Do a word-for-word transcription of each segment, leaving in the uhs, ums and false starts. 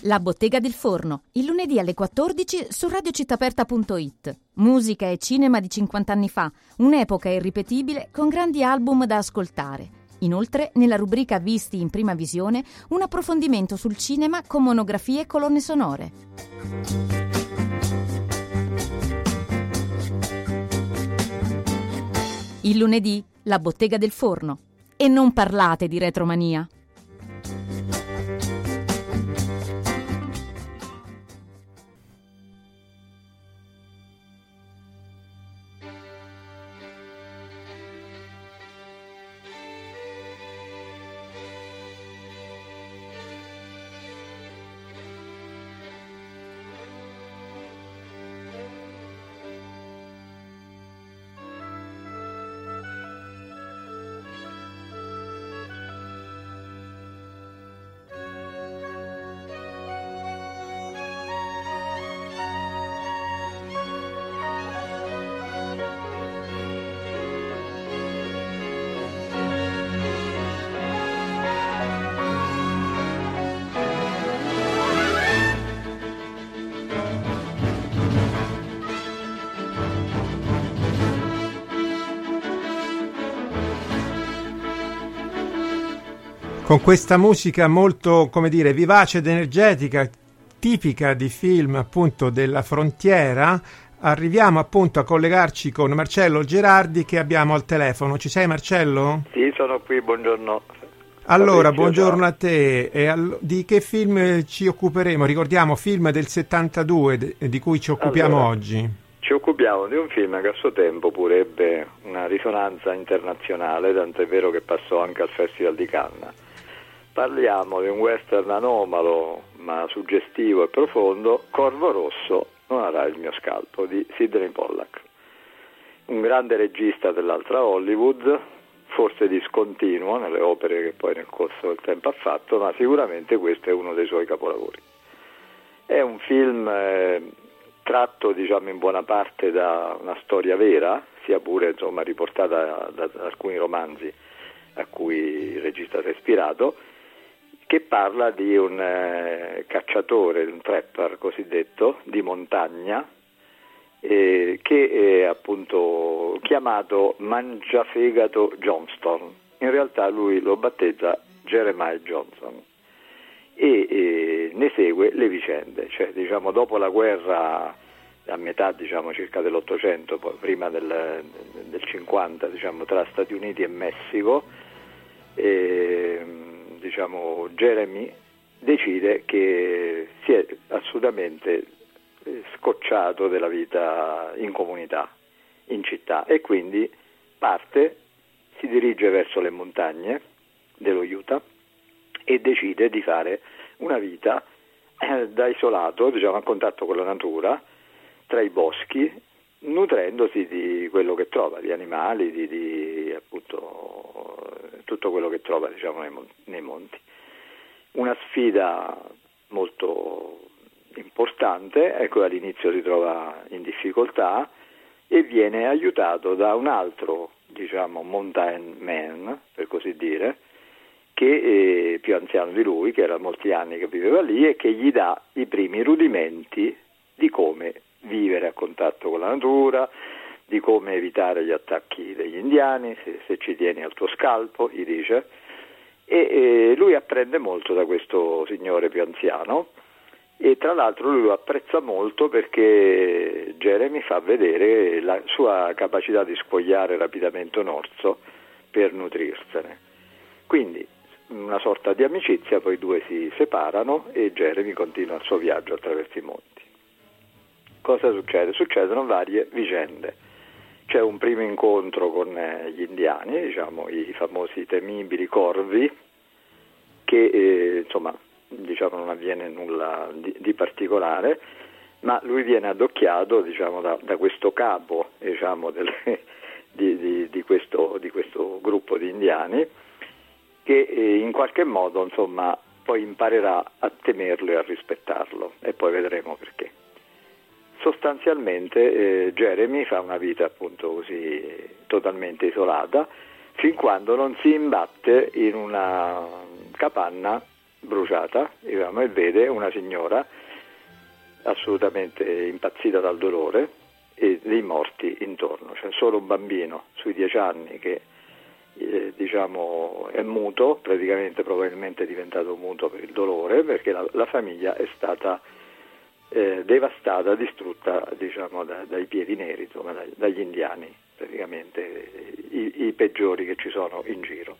La Bottega del Forno, il lunedì alle quattordici su radio città aperta punto it. Musica e cinema di cinquanta anni fa, un'epoca irripetibile con grandi album da ascoltare. Inoltre, nella rubrica Visti in prima visione, un approfondimento sul cinema con monografie e colonne sonore. Il lunedì, La Bottega del Forno. E non parlate di retromania. Con questa musica molto, come dire, vivace ed energetica, tipica di film appunto della frontiera, arriviamo appunto a collegarci con Marcello Gerardi che abbiamo al telefono. Ci sei, Marcello? Sì, sono qui, buongiorno. Allora, Fabrizio, buongiorno ciao. a te. E all- di che film ci occuperemo? Ricordiamo, film del settantadue de- di cui ci occupiamo Allora, oggi. Ci occupiamo di un film che a suo tempo pure ebbe una risonanza internazionale, tant'è vero che passò anche al Festival di Cannes. Parliamo di un western anomalo ma suggestivo e profondo, Corvo Rosso non avrà il mio scalpo, di Sidney Pollack, un grande regista dell'altra Hollywood, forse discontinuo nelle opere che poi nel corso del tempo ha fatto, ma sicuramente questo è uno dei suoi capolavori. È un film eh, tratto, diciamo, in buona parte da una storia vera, sia pure insomma riportata da, da alcuni romanzi a cui il regista si è ispirato, che parla di un eh, cacciatore, un trapper cosiddetto, di montagna, eh, che è appunto chiamato Mangiafegato Johnston. In realtà lui lo battezza Jeremiah Johnson e eh, ne segue le vicende, cioè diciamo dopo la guerra a metà diciamo circa dell'Ottocento, poi prima del, del cinquanta, diciamo tra Stati Uniti e Messico, eh, diciamo Jeremy decide che si è assolutamente scocciato della vita in comunità, in città, e quindi parte, si dirige verso le montagne dello Utah e decide di fare una vita eh, da isolato, diciamo a contatto con la natura, tra i boschi, nutrendosi di quello che trova, di animali, di, di appunto tutto quello che trova, diciamo, nei, nei monti. Una sfida molto importante, ecco, all'inizio si trova in difficoltà e viene aiutato da un altro, diciamo, mountain man, per così dire, che è più anziano di lui, che era molti anni che viveva lì e che gli dà i primi rudimenti di come vivere a contatto con la natura, di come evitare gli attacchi degli indiani, se, se ci tieni al tuo scalpo, gli dice, e, e lui apprende molto da questo signore più anziano e tra l'altro lui lo apprezza molto perché Jeremy fa vedere la sua capacità di squagliare rapidamente un orso per nutrirsene. Quindi una sorta di amicizia, poi i due si separano e Jeremy continua il suo viaggio attraverso i monti. Cosa succede? Succedono varie vicende. C'è un primo incontro con gli indiani, diciamo i famosi temibili corvi, che eh, insomma diciamo non avviene nulla di, di particolare, ma lui viene addocchiato, diciamo, da, da questo capo, diciamo, del, di, di, di, questo, di questo gruppo di indiani, che eh, in qualche modo insomma poi imparerà a temerlo e a rispettarlo, e poi vedremo perché. Sostanzialmente eh, Jeremy fa una vita appunto così totalmente isolata fin quando non si imbatte in una capanna bruciata, diciamo, e vede una signora assolutamente impazzita dal dolore e dei morti intorno. C'è solo un bambino sui dieci anni che eh, diciamo è muto, praticamente probabilmente è diventato muto per il dolore, perché la, la famiglia è stata eh, devastata, distrutta, diciamo, da, dai piedi neri, insomma, da, dagli indiani, praticamente i, i peggiori che ci sono in giro.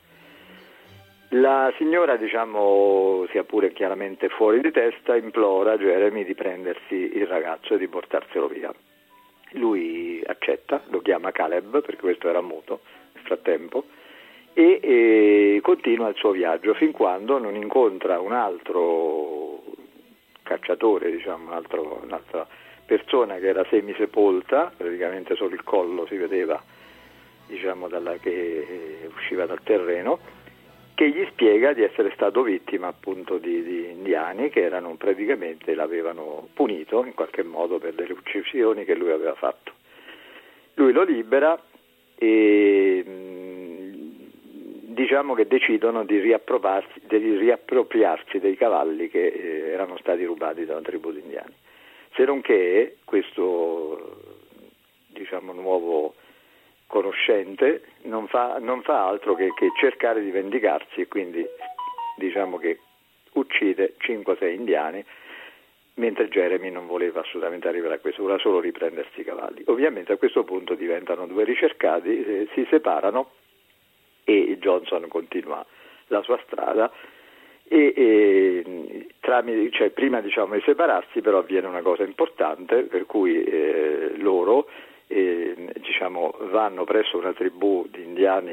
La signora, diciamo, sia pure chiaramente fuori di testa, implora Jeremy di prendersi il ragazzo e di portarselo via. Lui accetta, lo chiama Caleb, perché questo era muto nel frattempo, e, e continua il suo viaggio fin quando non incontra un altro cacciatore, diciamo, un altro, un'altra persona che era semisepolta, praticamente solo il collo si vedeva, diciamo, dalla che usciva dal terreno, che gli spiega di essere stato vittima appunto di, di indiani che erano praticamente l'avevano punito in qualche modo per delle uccisioni che lui aveva fatto. Lui lo libera e diciamo che decidono di riappropriarsi, di riappropriarsi dei cavalli che eh, erano stati rubati da una tribù di indiani. Se non che questo, diciamo, nuovo conoscente non fa, non fa altro che, che cercare di vendicarsi, e quindi diciamo che uccide cinque sei indiani, mentre Jeremy non voleva assolutamente arrivare a questo, voleva solo riprendersi i cavalli. Ovviamente a questo punto diventano due ricercati, eh, si separano e Johnson continua la sua strada e, e tramite, cioè, prima diciamo di separarsi però avviene una cosa importante, per cui eh, loro E, diciamo, vanno presso una tribù di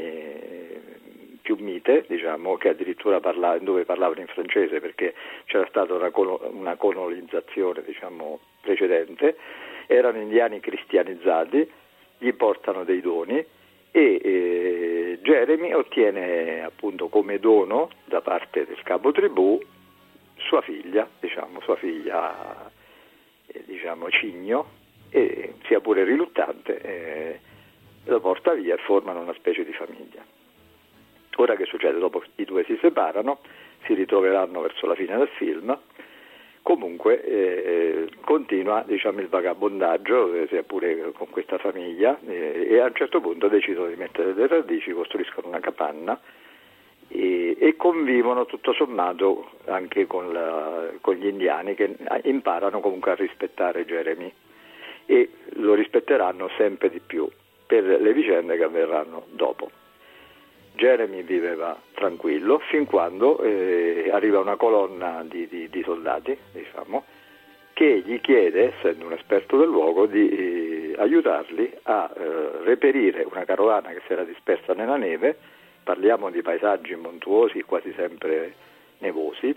indiani più mite, diciamo, che addirittura parla, dove parlavano in francese, perché c'era stata una, una colonizzazione, diciamo, precedente. Erano indiani cristianizzati, gli portano dei doni e e Jeremy ottiene appunto come dono da parte del capo tribù sua figlia, diciamo, sua figlia eh, diciamo Cigno, e sia pure riluttante eh, lo porta via e formano una specie di famiglia. Ora che succede? Dopo i due si separano, si ritroveranno verso la fine del film, comunque eh, continua, diciamo, il vagabondaggio eh, sia pure con questa famiglia eh, e a un certo punto decidono di mettere delle radici, costruiscono una capanna e, e convivono tutto sommato anche con, la, con gli indiani, che imparano comunque a rispettare Jeremy e lo rispetteranno sempre di più per le vicende che avverranno dopo. Jeremy viveva tranquillo fin quando eh, arriva una colonna di, di, di soldati, diciamo, che gli chiede, essendo un esperto del luogo, di eh, aiutarli a eh, reperire una carovana che si era dispersa nella neve. Parliamo di paesaggi montuosi, quasi sempre nevosi.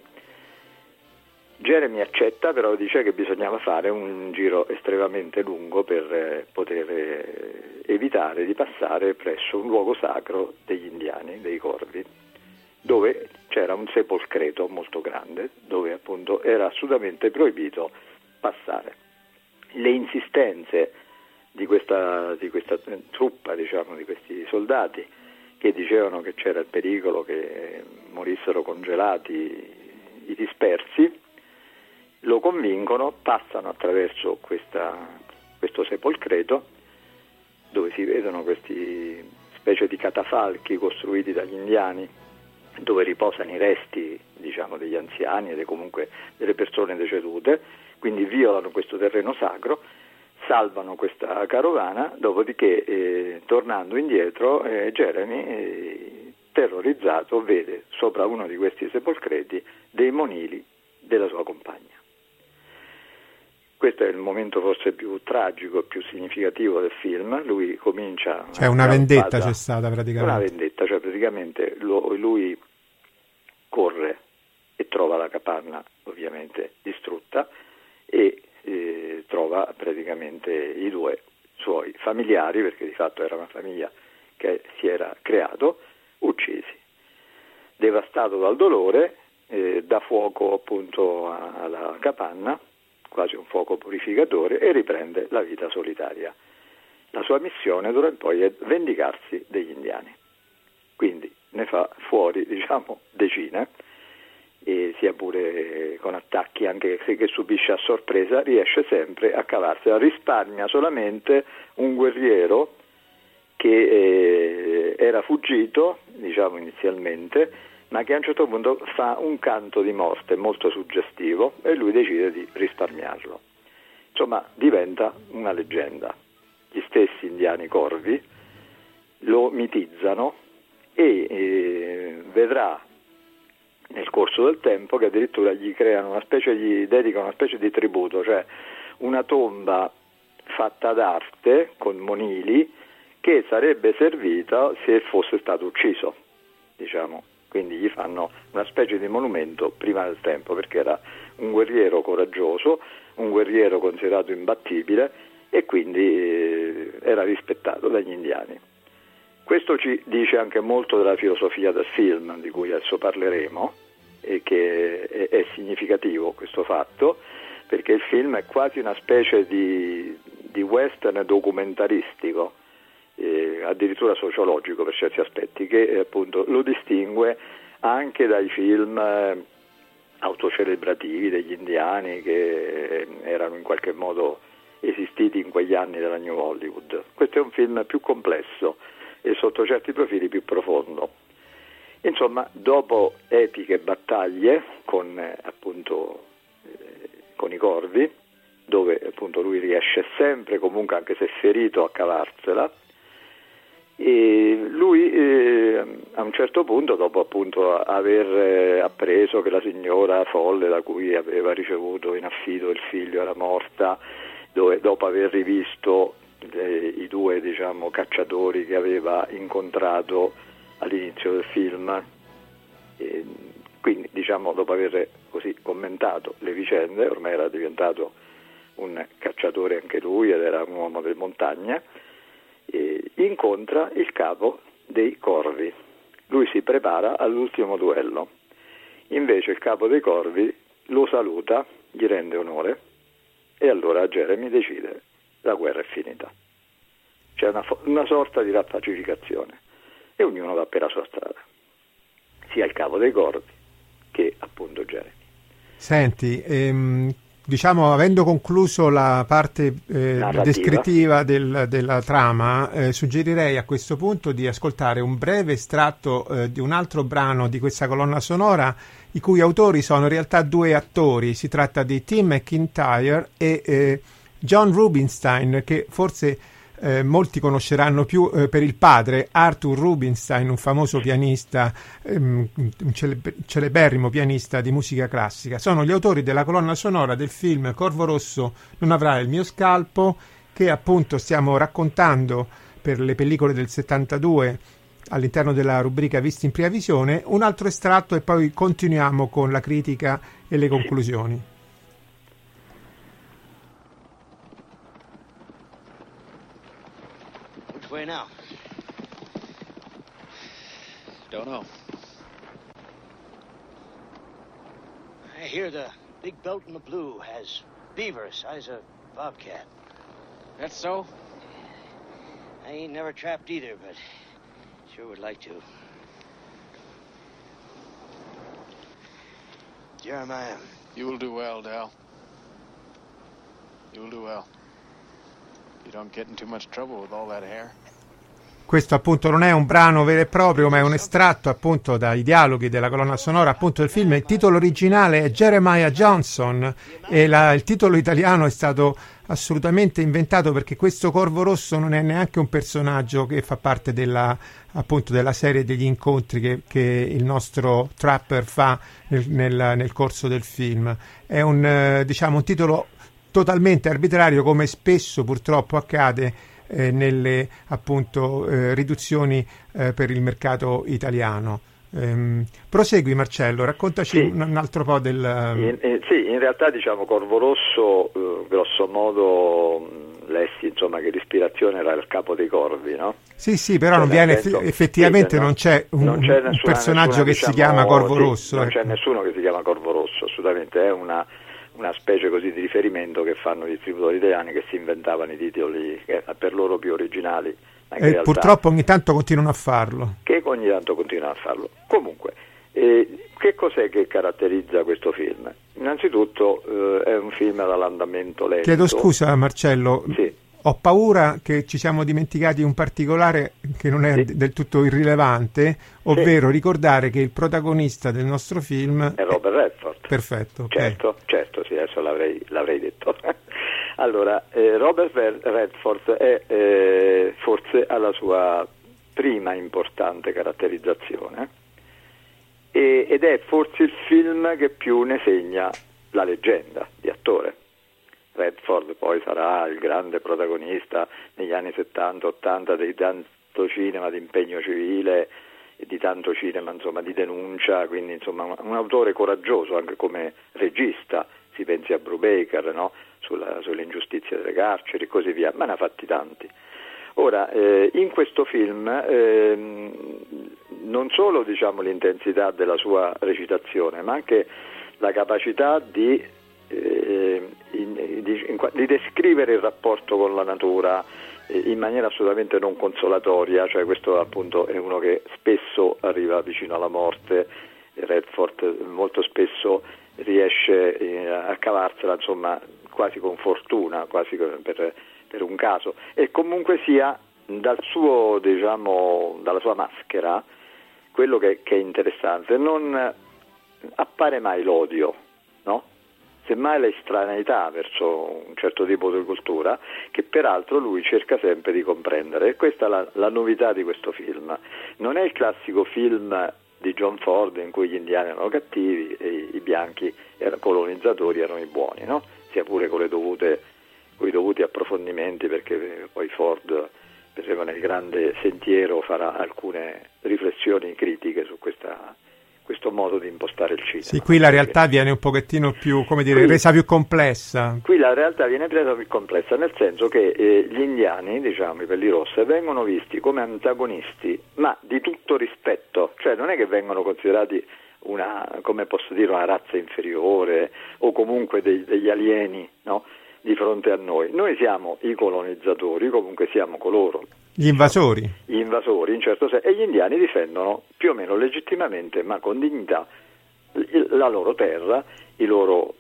Jeremy accetta, però dice che bisognava fare un giro estremamente lungo per eh, poter eh, evitare di passare presso un luogo sacro degli indiani, dei corvi, dove c'era un sepolcreto molto grande, dove appunto era assolutamente proibito passare. Le insistenze di questa, di questa truppa, diciamo, di questi soldati, che dicevano che c'era il pericolo che morissero congelati i dispersi, lo convincono, passano attraverso questa, questo sepolcreto, dove si vedono questi specie di catafalchi costruiti dagli indiani, dove riposano i resti, diciamo, degli anziani e comunque delle persone decedute. Quindi violano questo terreno sacro, salvano questa carovana, dopodiché eh, tornando indietro eh, Jeremy eh, terrorizzato vede sopra uno di questi sepolcreti dei monili della sua compagna. Questo è il momento forse più tragico e più significativo del film. Lui comincia... Cioè una vendetta c'è stata praticamente. Una vendetta, cioè praticamente lui corre e trova la capanna ovviamente distrutta e eh, trova praticamente i due suoi familiari, perché di fatto era una famiglia che si era creato, uccisi. Devastato dal dolore, eh, dà fuoco appunto alla capanna, quasi un fuoco purificatore, e riprende la vita solitaria. La sua missione d'ora in poi è vendicarsi degli indiani. Quindi ne fa fuori, diciamo, decine, e sia pure con attacchi anche se che subisce a sorpresa, riesce sempre a cavarsela, risparmia solamente un guerriero che eh, era fuggito, diciamo inizialmente, ma che a un certo punto fa un canto di morte molto suggestivo e lui decide di risparmiarlo. Insomma, diventa una leggenda. Gli stessi indiani corvi lo mitizzano e eh, vedrà nel corso del tempo che addirittura gli creano una specie, gli dedicano una specie di tributo, cioè una tomba fatta d'arte con monili che sarebbe servita se fosse stato ucciso, diciamo. Quindi gli fanno una specie di monumento prima del tempo, perché era un guerriero coraggioso, un guerriero considerato imbattibile e quindi eh, era rispettato dagli indiani. Questo ci dice anche molto della filosofia del film, di cui adesso parleremo, e che è, è significativo questo fatto, perché il film è quasi una specie di, di western documentaristico, eh, addirittura sociologico per certi aspetti, che eh, appunto lo distingue anche dai film eh, autocelebrativi degli indiani che eh, erano in qualche modo esistiti in quegli anni della New Hollywood. Questo è un film più complesso e sotto certi profili più profondo. Insomma, dopo epiche battaglie con eh, appunto eh, con i corvi, dove appunto lui riesce sempre, comunque anche se ferito, a cavarsela, e lui eh, a un certo punto, dopo appunto aver eh, appreso che la signora folle da cui aveva ricevuto in affido il figlio era morta, dove, dopo aver rivisto eh, i due, diciamo, cacciatori che aveva incontrato all'inizio del film, e quindi, diciamo, dopo aver così commentato le vicende, ormai era diventato un cacciatore anche lui ed era un uomo di montagna, e incontra il capo dei corvi. Lui si prepara all'ultimo duello, invece il capo dei corvi lo saluta, gli rende onore, e allora Jeremy decide: la guerra è finita, c'è una, una sorta di rapacificazione e ognuno va per la sua strada, sia il capo dei corvi che appunto Jeremy. Senti, ehm, diciamo, avendo concluso la parte eh, descrittiva del, della trama, eh, suggerirei a questo punto di ascoltare un breve estratto eh, di un altro brano di questa colonna sonora, i cui autori sono in realtà due attori. Si tratta di Tim McIntyre e eh, John Rubinstein, che forse eh, molti conosceranno più eh, per il padre, Arthur Rubinstein, un famoso pianista, ehm, un cele- celeberrimo pianista di musica classica. Sono gli autori della colonna sonora del film Corvo Rosso non avrà il mio scalpo, che appunto stiamo raccontando per le pellicole del settantadue all'interno della rubrica Visti in prima visione. Un altro estratto e poi continuiamo con la critica e le conclusioni. Where now? Don't know. I hear the big belt in the blue has beaver size of bobcat. That's so? I ain't never trapped either, but sure would like to. Jeremiah. You will do well, Dal. You will do well. You don't get in too much trouble with all that hair. Questo appunto non è un brano vero e proprio, ma è un estratto appunto dai dialoghi della colonna sonora appunto del film. Il titolo originale è Jeremiah Johnson e la, il titolo italiano è stato assolutamente inventato, perché questo Corvo Rosso non è neanche un personaggio che fa parte della, appunto, della serie degli incontri che, che il nostro Trapper fa nel, nel, nel corso del film. È un, eh, diciamo, un titolo totalmente arbitrario, come spesso purtroppo accade Eh, nelle appunto eh, riduzioni eh, per il mercato italiano. Ehm, prosegui Marcello, raccontaci sì. un, un altro po' del... In, eh, sì, in realtà diciamo Corvo Rosso, eh, grosso modo mh, lessi insomma che l'ispirazione era il capo dei corvi, no? Sì, sì, però cioè, non viene senso, effettivamente sì, non c'è un, non c'è nessuna, un personaggio nessuna, che diciamo, si chiama Corvo sì, Rosso. Non ecco. c'è nessuno che si chiama Corvo Rosso, assolutamente, è una una specie così di riferimento che fanno i distributori italiani, che si inventavano i titoli che per loro più originali. E realtà, purtroppo ogni tanto continuano a farlo. Che ogni tanto continuano a farlo. Comunque, E che cos'è che caratterizza questo film? Innanzitutto eh, è un film dall'andamento lento. Chiedo scusa Marcello, sì. Ho paura che ci siamo dimenticati un particolare che non è sì. del tutto irrilevante, ovvero sì. ricordare che il protagonista del nostro film è Robert Redford. Perfetto. Certo, okay. certo, sì, adesso l'avrei, l'avrei detto. Allora, eh, Robert Redford è eh, forse alla sua prima importante caratterizzazione e, ed è forse il film che più ne segna la leggenda di attore. Redford poi sarà il grande protagonista negli anni settanta ottanta di tanto cinema di impegno civile e di tanto cinema insomma di denuncia, quindi insomma un, un autore coraggioso anche come regista, si pensi a Brubaker, no? Sulla, sulle ingiustizie delle carceri e così via, ma ne ha fatti tanti. Ora, eh, in questo film eh, non solo diciamo l'intensità della sua recitazione, ma anche la capacità di Eh, in, di, in, di descrivere il rapporto con la natura eh, in maniera assolutamente non consolatoria, cioè questo appunto è uno che spesso arriva vicino alla morte. Redford molto spesso riesce eh, a cavarsela insomma quasi con fortuna, quasi per, per un caso, e comunque sia dal suo diciamo dalla sua maschera quello che, che è interessante non appare mai l'odio, no? Semmai l'estraneità verso un certo tipo di cultura che peraltro lui cerca sempre di comprendere, e questa è la, la novità di questo film. Non è il classico film di John Ford in cui gli indiani erano cattivi e i bianchi erano colonizzatori, erano i buoni, no? Sia pure con le dovute con i dovuti approfondimenti, perché poi Ford per esempio nel Grande Sentiero farà alcune riflessioni critiche su questa questo modo di impostare il cinema. Sì, qui la realtà viene un pochettino più, come dire, qui, resa più complessa. Qui la realtà viene resa più complessa, nel senso che eh, gli indiani, diciamo i pellirosse, vengono visti come antagonisti, ma di tutto rispetto, cioè non è che vengono considerati una, come posso dire, una razza inferiore o comunque dei, degli alieni, no? Di fronte a noi. Noi siamo i colonizzatori, comunque siamo coloro. Gli invasori. Gli invasori, in certo senso, e gli indiani difendono più o meno legittimamente, ma con dignità, la loro terra, i loro,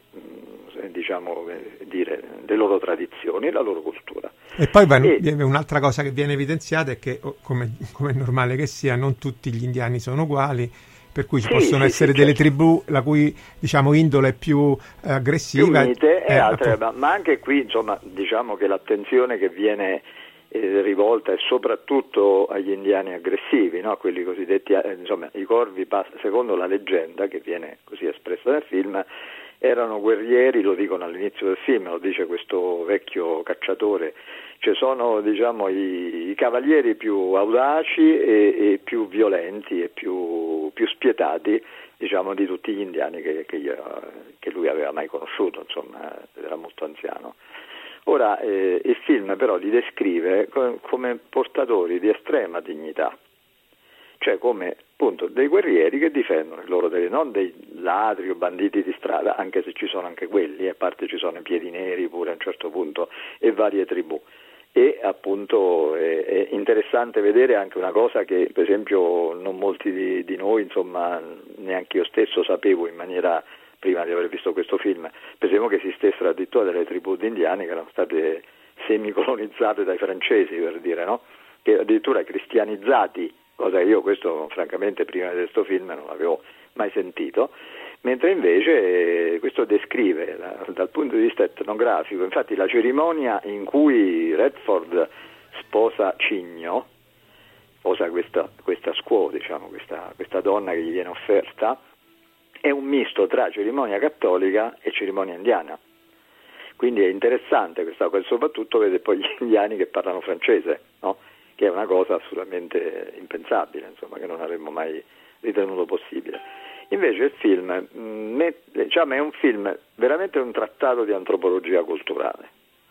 diciamo, dire, le loro tradizioni, la loro cultura. E poi e, un'altra cosa che viene evidenziata è che, come, come è normale che sia, non tutti gli indiani sono uguali, per cui ci sì, possono sì, essere sì, delle certo. tribù la cui diciamo indole è più eh, aggressiva, più mite eh, e altre, ma, ma anche qui insomma diciamo che l'attenzione che viene eh, rivolta è soprattutto agli indiani aggressivi, no? Quelli cosiddetti eh, insomma i corvi, secondo la leggenda che viene così espressa nel film, erano guerrieri, lo dicono all'inizio del film, lo dice questo vecchio cacciatore, cioè sono diciamo i, i cavalieri più audaci e, e più violenti e più, più spietati diciamo di tutti gli indiani che, che, io, che lui aveva mai conosciuto, insomma era molto anziano. Ora eh, il film però li descrive come, come portatori di estrema dignità, cioè come appunto dei guerrieri che difendono il loro territorio, non dei ladri o banditi di strada, anche se ci sono anche quelli, a parte ci sono i piedi neri pure a un certo punto e varie tribù. E appunto è, è interessante vedere anche una cosa che per esempio non molti di, di noi, insomma neanche io stesso sapevo in maniera, prima di aver visto questo film, pensiamo che esistessero addirittura delle tribù di indiani che erano state semicolonizzate dai francesi, per dire, no? Che addirittura cristianizzati, cosa che io questo francamente prima di questo film non avevo mai sentito, mentre invece eh, questo descrive la, dal punto di vista etnografico, infatti la cerimonia in cui Redford sposa Cigno, sposa questa, questa squaw, diciamo, questa, questa donna che gli viene offerta, è un misto tra cerimonia cattolica e cerimonia indiana. Quindi è interessante questa cosa, soprattutto vede poi gli indiani che parlano francese, no? Che è una cosa assolutamente impensabile, insomma, che non avremmo mai ritenuto possibile. Invece il film, mh, diciamo, è un film veramente un trattato di antropologia culturale.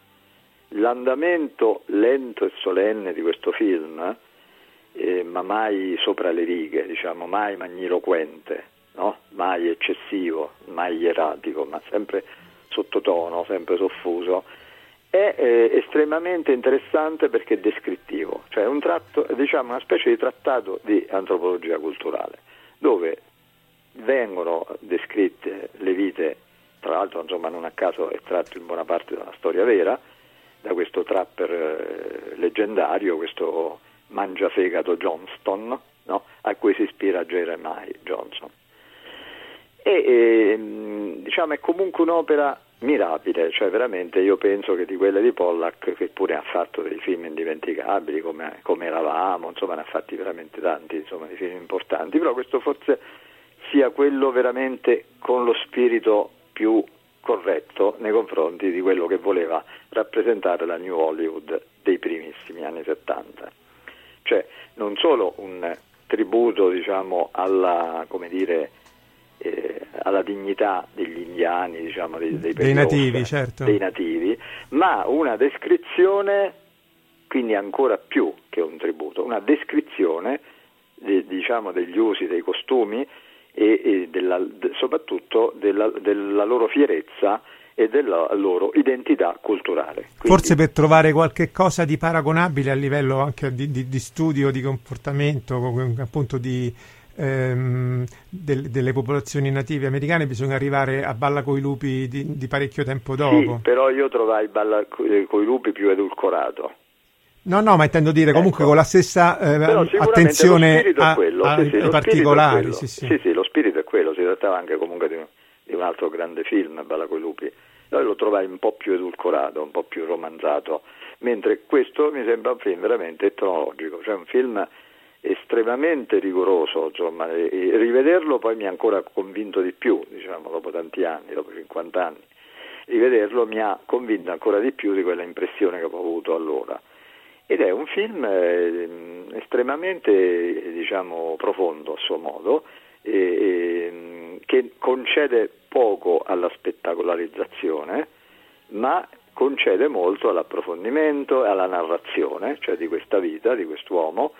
L'andamento lento e solenne di questo film, eh, ma mai sopra le righe, diciamo, mai magniloquente, no? Mai eccessivo, mai ieratico, ma sempre sottotono, sempre soffuso, è eh, estremamente interessante perché è descrittivo, cioè un tratto, diciamo una specie di trattato di antropologia culturale, dove vengono descritte le vite, tra l'altro insomma non a caso è tratto in buona parte da una storia vera, da questo trapper eh, leggendario, questo mangiafegato Johnston, no? A cui si ispira Jeremiah Johnson. E, e diciamo è comunque un'opera mirabile, cioè veramente io penso che di quelle di Pollack, che pure ha fatto dei film indimenticabili come, come Eravamo, insomma ne ha fatti veramente tanti, insomma di film importanti, però questo forse sia quello veramente con lo spirito più corretto nei confronti di quello che voleva rappresentare la New Hollywood dei primissimi anni settanta, cioè non solo un tributo diciamo alla, come dire, eh, alla dignità degli indiani, diciamo dei, dei, dei nativi, certo. dei nativi, ma una descrizione, quindi ancora più che un tributo, una descrizione di, diciamo degli usi, dei costumi e, e della, de, soprattutto della, della loro fierezza e della loro identità culturale. Quindi, forse per trovare qualche cosa di paragonabile a livello anche di, di, di studio, di comportamento, appunto di ehm, del, delle popolazioni native americane, bisogna arrivare a Balla coi lupi di, di parecchio tempo dopo. Sì, però io trovai Balla coi lupi più edulcorato. No, no, ma intendo dire comunque ecco, con la stessa eh, attenzione a, quello, a, sì, sì, ai particolari. Sì, sì. Sì, sì, lo spirito è quello, si trattava anche comunque di un, di un altro grande film, Balla coi lupi. Noi lo trovai un po' più edulcorato, un po' più romanzato, mentre questo mi sembra un film veramente etnologico, cioè un film estremamente rigoroso, insomma, e, e rivederlo poi mi ha ancora convinto di più, diciamo, dopo tanti anni, dopo cinquanta anni, rivederlo mi ha convinto ancora di più di quella impressione che avevo avuto allora. Ed è un film eh, estremamente, diciamo, profondo a suo modo, eh, eh, che concede poco alla spettacolarizzazione, ma concede molto all'approfondimento e alla narrazione, cioè di questa vita, di quest'uomo.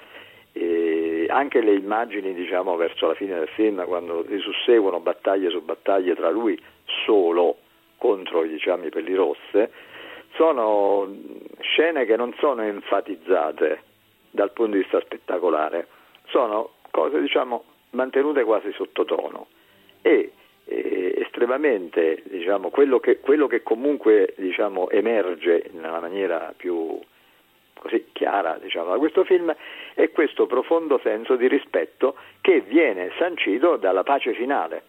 E anche le immagini, diciamo, verso la fine del film, quando si susseguono battaglie su battaglie tra lui solo contro, diciamo, i Pellirosse, sono scene che non sono enfatizzate dal punto di vista spettacolare, sono cose, diciamo, mantenute quasi sottotono e, e estremamente, diciamo, quello che, quello che comunque, diciamo, emerge nella maniera più così chiara, diciamo, da questo film è questo profondo senso di rispetto che viene sancito dalla pace finale.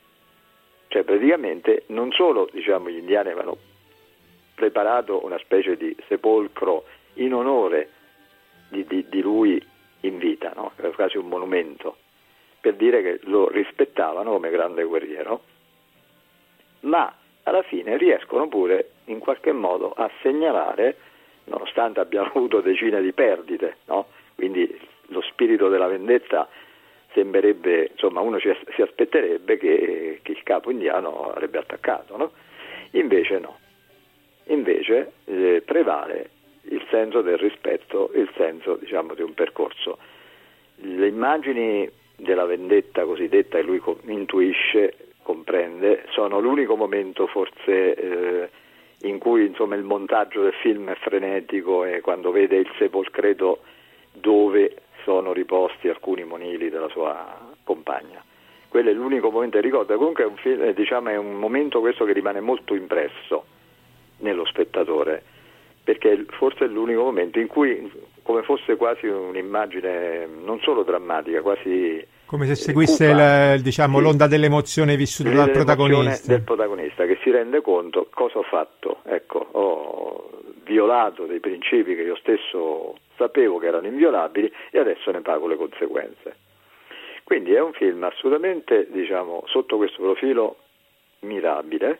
Cioè praticamente non solo, diciamo, gli indiani avevano preparato una specie di sepolcro in onore di, di, di lui in vita, no? Era quasi un monumento, per dire che lo rispettavano come grande guerriero, ma alla fine riescono pure in qualche modo a segnalare, nonostante abbiano avuto decine di perdite, no? Quindi lo spirito della vendetta sembrerebbe, insomma, uno ci, si aspetterebbe che, che il capo indiano avrebbe attaccato, no? Invece no. Invece eh, prevale il senso del rispetto, il senso, diciamo, di un percorso. Le immagini della vendetta cosiddetta che lui co- intuisce, comprende, sono l'unico momento forse eh, in cui, insomma, il montaggio del film è frenetico, e quando vede il sepolcreto dove sono riposti alcuni monili della sua compagna. Quello è l'unico momento che ricorda. Comunque è un, film, eh, diciamo, è un momento questo che rimane molto impresso nello spettatore, perché forse è l'unico momento in cui, come fosse quasi un'immagine non solo drammatica, quasi come se seguisse la, diciamo, sì, l'onda dell'emozione vissuta dal protagonista. del protagonista, che si rende conto: cosa ho fatto? Ecco, ho violato dei principi che io stesso sapevo che erano inviolabili e adesso ne pago le conseguenze. Quindi è un film assolutamente, diciamo, sotto questo profilo mirabile,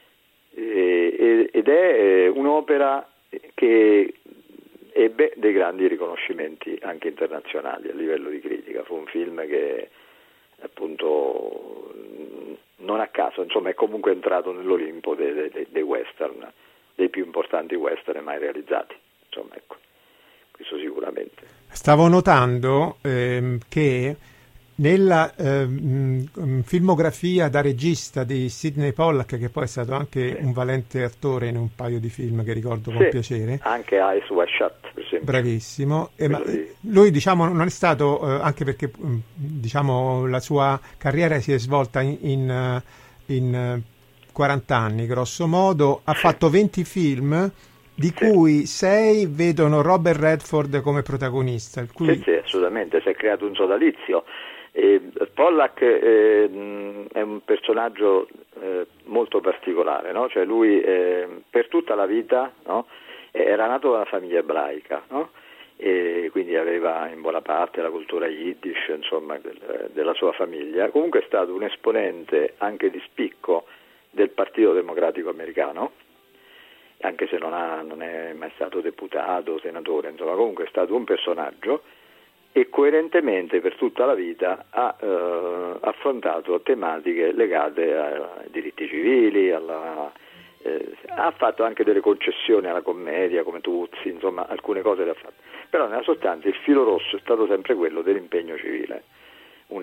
ed è un'opera che ebbe dei grandi riconoscimenti anche internazionali a livello di critica. Fu un film che, appunto, non a caso, insomma, è comunque entrato nell'Olimpo dei, dei, dei western, dei più importanti western mai realizzati, insomma, ecco, questo sicuramente. Stavo notando ehm, che Nella eh, mh, filmografia da regista di Sidney Pollack, che poi è stato anche sì. un valente attore in un paio di film che ricordo con sì, piacere, anche Eyes Wide Shut per esempio. Bravissimo. Eh, ma lui diciamo non è stato eh, anche perché mh, diciamo la sua carriera si è svolta in, in, in uh, quaranta anni grosso modo, ha sì. fatto venti film di sì. cui sei vedono Robert Redford come protagonista. Cui... Sì, sì, assolutamente, si è creato un sodalizio. Eh, Pollack eh, è un personaggio eh, molto particolare, no? Cioè lui eh, per tutta la vita, no? Era nato da una famiglia ebraica, no? E quindi aveva in buona parte la cultura yiddish, insomma, del, della sua famiglia. Comunque è stato un esponente anche di spicco del Partito Democratico americano, anche se non, ha, non è mai stato deputato, senatore, insomma, comunque è stato un personaggio e coerentemente per tutta la vita ha eh, affrontato tematiche legate ai diritti civili, alla, eh, ha fatto anche delle concessioni alla commedia come Tuzzi, insomma alcune cose le ha fatte, però nella sostanza il filo rosso è stato sempre quello dell'impegno civile, un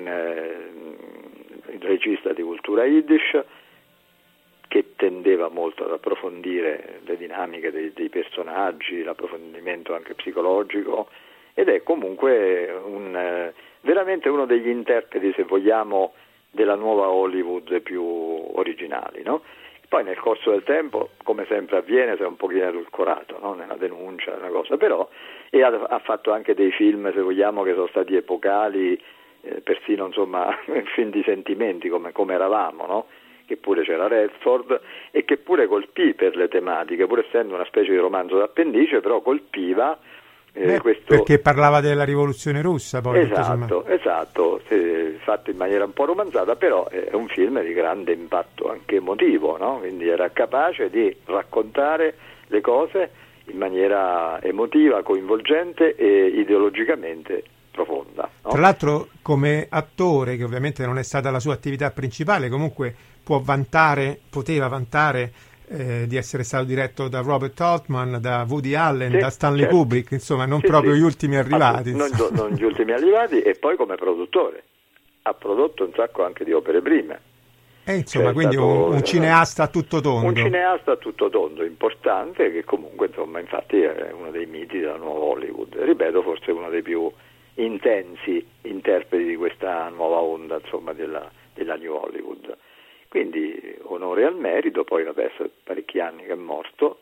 eh, regista di cultura yiddish che tendeva molto ad approfondire le dinamiche dei, dei personaggi, l'approfondimento anche psicologico, ed è comunque un, eh, veramente uno degli interpreti, se vogliamo, della nuova Hollywood più originali, no? Poi nel corso del tempo, come sempre avviene, si è un pochino edulcorato, no? Nella denuncia, una cosa, però e ha, ha fatto anche dei film, se vogliamo, che sono stati epocali, eh, persino insomma film di sentimenti come, come Eravamo, no? Che pure c'era Redford e che pure colpì per le tematiche, pur essendo una specie di romanzo d'appendice, però colpiva eh, Beh, questo... perché parlava della rivoluzione russa poi. Esatto, esatto, sì, fatto in maniera un po' romanzata, però è un film di grande impatto anche emotivo, no? Quindi era capace di raccontare le cose in maniera emotiva, coinvolgente e ideologicamente profonda, no? Tra l'altro come attore, che ovviamente non è stata la sua attività principale, comunque può vantare, poteva vantare eh, di essere stato diretto da Robert Altman, da Woody Allen, sì, da Stanley certo. Kubrick, insomma non sì, proprio sì. gli ultimi arrivati. Non, non gli ultimi arrivati, e poi come produttore ha prodotto un sacco anche di opere prime. E insomma, cioè, quindi stato, un, un cineasta a tutto tondo. Un cineasta a tutto tondo, importante, che comunque insomma infatti è uno dei miti della nuova Hollywood. Ripeto, forse uno dei più intensi interpreti di questa nuova onda, insomma, della, della New Hollywood. Quindi onore al merito, poi vabbè, sono parecchi anni che è morto,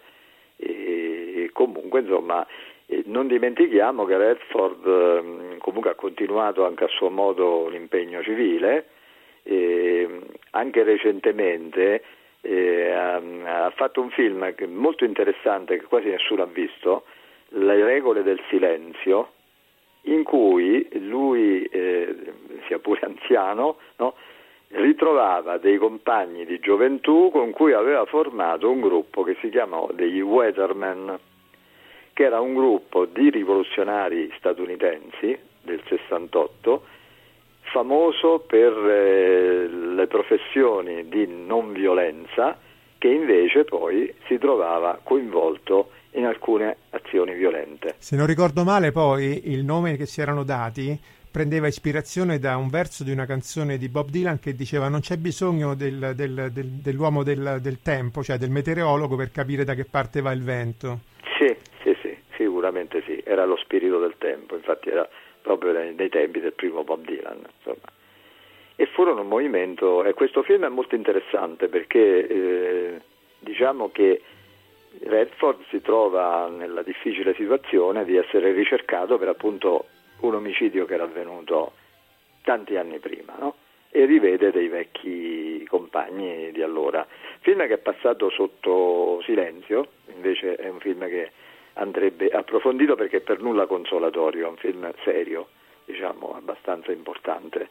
e comunque insomma non dimentichiamo che Redford comunque ha continuato anche a suo modo l'impegno civile, e anche recentemente eh, ha, ha fatto un film che, molto interessante, che quasi nessuno ha visto, Le regole del silenzio, in cui lui, eh, sia pure anziano, no, ritrovava dei compagni di gioventù con cui aveva formato un gruppo che si chiamò degli Weathermen, che era un gruppo di rivoluzionari statunitensi del sessantotto, famoso per eh, le professioni di non violenza, che invece poi si trovava coinvolto in alcune azioni violente. Se non ricordo male, poi il nome che si erano dati prendeva ispirazione da un verso di una canzone di Bob Dylan che diceva: non c'è bisogno del, del, del, dell'uomo del, del tempo, cioè del meteorologo, per capire da che parte va il vento. Sì, sì, sì, sicuramente sì, era lo spirito del tempo, infatti era proprio nei, nei tempi del primo Bob Dylan, insomma. E furono un movimento, e questo film è molto interessante perché eh, diciamo che Redford si trova nella difficile situazione di essere ricercato per appunto un omicidio che era avvenuto tanti anni prima, no? E rivede dei vecchi compagni di allora. Film che è passato sotto silenzio, invece è un film che andrebbe approfondito perché è per nulla consolatorio, è un film serio, diciamo abbastanza importante.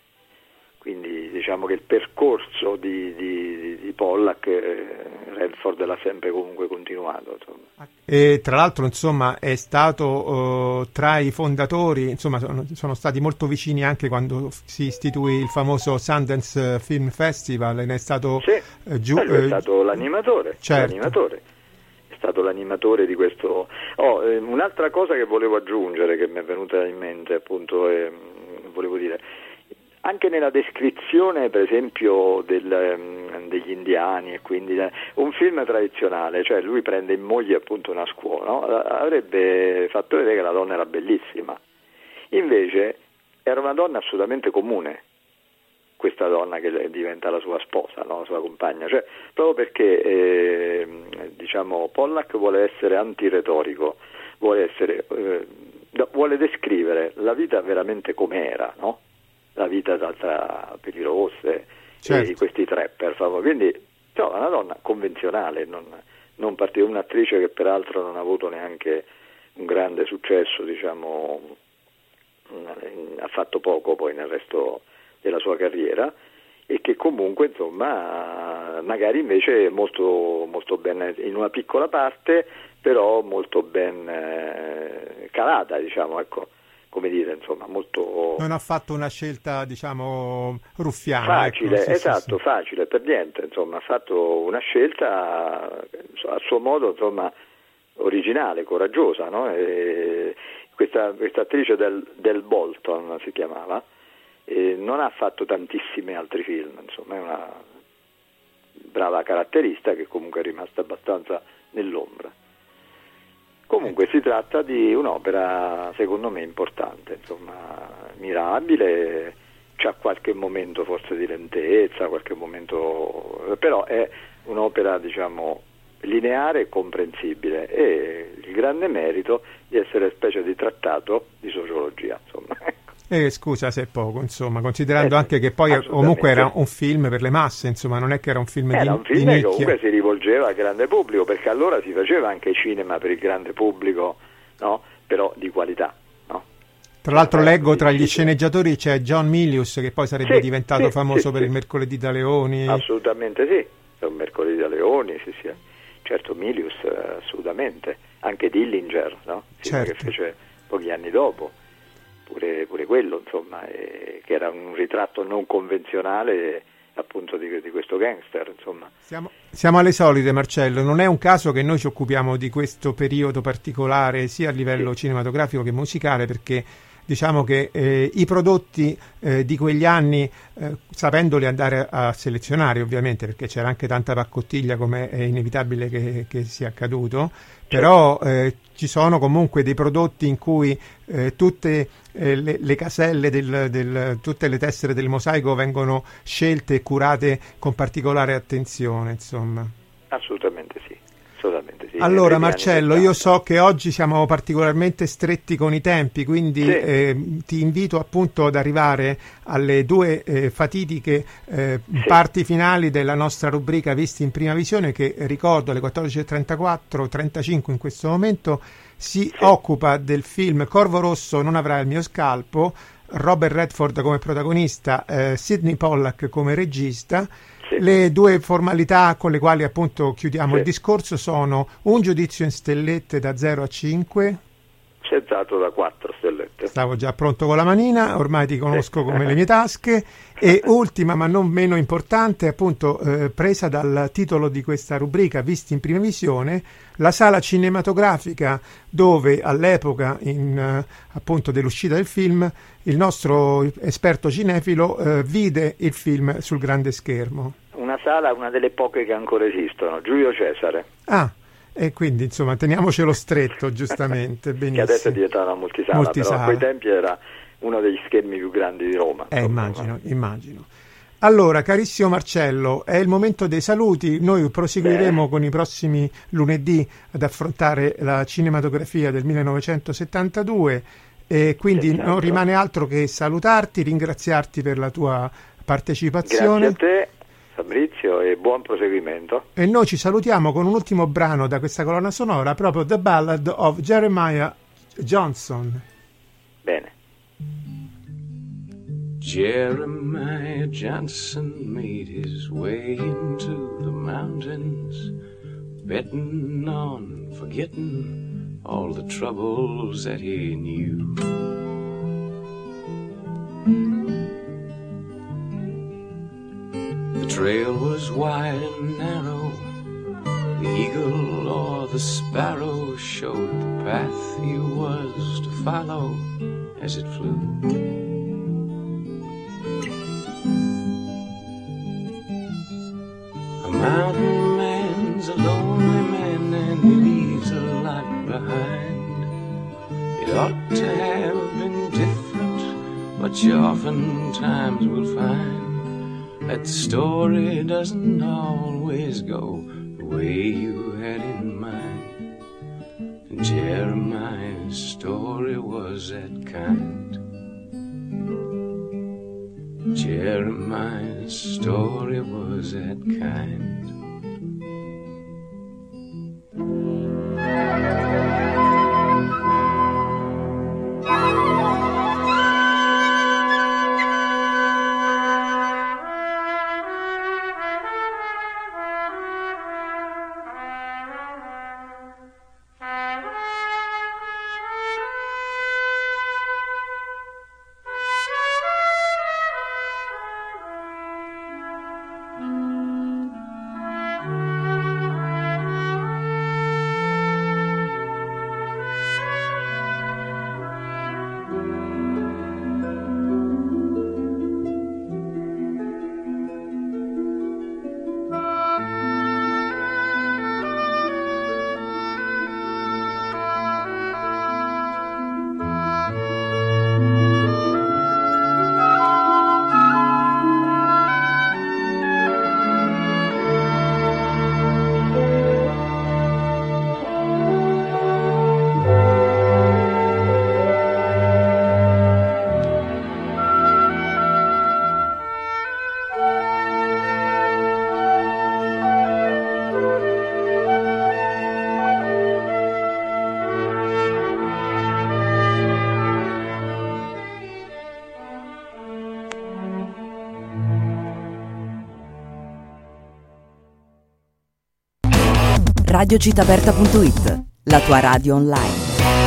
Quindi diciamo che il percorso di, di, di Pollack, eh, Redford l'ha sempre comunque continuato, insomma. E tra l'altro insomma è stato uh, tra i fondatori, insomma sono, sono stati molto vicini anche quando si istituì il famoso Sundance Film Festival, ne è stato sì, uh, giù, è stato uh, l'animatore, certo. l'animatore. È stato l'animatore di questo. Oh, eh, un'altra cosa che volevo aggiungere, che mi è venuta in mente appunto, eh, volevo dire, anche nella descrizione per esempio del, um, degli indiani, e quindi eh, un film tradizionale, cioè lui prende in moglie appunto una squaw, no? Avrebbe fatto vedere che la donna era bellissima, invece era una donna assolutamente comune, questa donna che diventa la sua sposa, no? La sua compagna, cioè proprio perché eh, diciamo Pollack vuole essere antiretorico, vuole essere eh, vuole descrivere la vita veramente com'era, no? La vita tra, tra Pellirosse, certo, e questi trapper, quindi no, una donna convenzionale, non, non partire, un'attrice che peraltro non ha avuto neanche un grande successo, diciamo, ha fatto poco poi nel resto della sua carriera, e che comunque insomma magari invece molto, molto ben in una piccola parte, però molto ben eh, calata, diciamo, ecco, come dire, insomma, molto... Non ha fatto una scelta, diciamo, ruffiana. Facile, ecco, sì, esatto, sì, facile, per niente, insomma, ha fatto una scelta a suo modo, insomma, originale, coraggiosa, no? E questa, questa attrice del, del Bolton si chiamava, e non ha fatto tantissimi altri film, insomma, è una brava caratterista che comunque è rimasta abbastanza nell'ombra. Comunque si tratta di un'opera secondo me importante, insomma, mirabile, c'ha qualche momento forse di lentezza, qualche momento, però è un'opera, diciamo, lineare e comprensibile, e il grande merito di essere specie di trattato di sociologia, insomma. Eh, scusa se è poco, insomma, considerando eh, anche che poi comunque era un film per le masse, insomma, non è che era un film era di Era un film che comunque si rivolgeva al grande pubblico, perché allora si faceva anche cinema per il grande pubblico, no? Però di qualità, no? Tra l'altro leggo tra gli sceneggiatori c'è John Milius, che poi sarebbe sì, diventato sì, famoso sì, per sì. il Mercoledì da Leoni. Assolutamente sì, è un Mercoledì da Leoni, sì, sì. Certo, Milius, assolutamente. Anche Dillinger, no? Certo. Che fece pochi anni dopo. Pure, pure quello, insomma, eh, che era un ritratto non convenzionale appunto di, di questo gangster, insomma. Siamo, siamo alle solite, Marcello, non è un caso che noi ci occupiamo di questo periodo particolare sia a livello sì. cinematografico che musicale, perché diciamo che eh, i prodotti eh, di quegli anni, eh, sapendoli andare a, a selezionare ovviamente, perché c'era anche tanta paccottiglia come è inevitabile che, che sia accaduto, però eh, ci sono comunque dei prodotti in cui eh, tutte eh, le, le caselle, del, del, tutte le tessere del mosaico vengono scelte e curate con particolare attenzione, insomma. Assolutamente sì. Assolutamente sì. Allora Marcello, io so che oggi siamo particolarmente stretti con i tempi, quindi sì. eh, ti invito appunto ad arrivare alle due eh, fatitiche eh, sì. parti finali della nostra rubrica Visti in Prima Visione, che ricordo alle quattordici e trentaquattro, trentacinque in questo momento, si sì. occupa del film Corvo Rosso non avrà il mio scalpo, Robert Redford come protagonista, eh, Sidney Pollack come regista. Sì. Le due formalità con le quali appunto chiudiamo sì. il discorso sono un giudizio in stellette da zero a cinque. Senz'altro da quattro stellette. Stavo già pronto con la manina, ormai ti conosco sì. come le mie tasche. E ultima ma non meno importante, appunto eh, presa dal titolo di questa rubrica Visti in Prima Visione, la sala cinematografica dove all'epoca in, eh, appunto dell'uscita del film il nostro esperto cinefilo eh, vide il film sul grande schermo. Una sala, una delle poche che ancora esistono, Giulio Cesare. Ah, e quindi insomma teniamocelo stretto, giustamente, benissimo. Che adesso è diventata una multisala, multisala, però a quei tempi era uno degli schermi più grandi di Roma. Eh, immagino, immagino. Allora, carissimo Marcello, è il momento dei saluti. Noi proseguiremo Beh. con i prossimi lunedì ad affrontare la cinematografia del millenovecentosettantadue e quindi esatto. non rimane altro che salutarti, ringraziarti per la tua partecipazione. Grazie a te, Fabrizio, e buon proseguimento. E noi ci salutiamo con un ultimo brano da questa colonna sonora, proprio The Ballad of Jeremiah Johnson. Bene. Jeremiah Johnson made his way into the mountains, betting on forgetting all the troubles that he knew. The trail was wide and narrow, the eagle or the sparrow showed the path he was to follow as it flew. ought to have been different, but you oftentimes will find that the story doesn't always go the way you had in mind. And Jeremiah's story was that kind. Jeremiah's story was that kind. radio città aperta punto it, la tua radio online.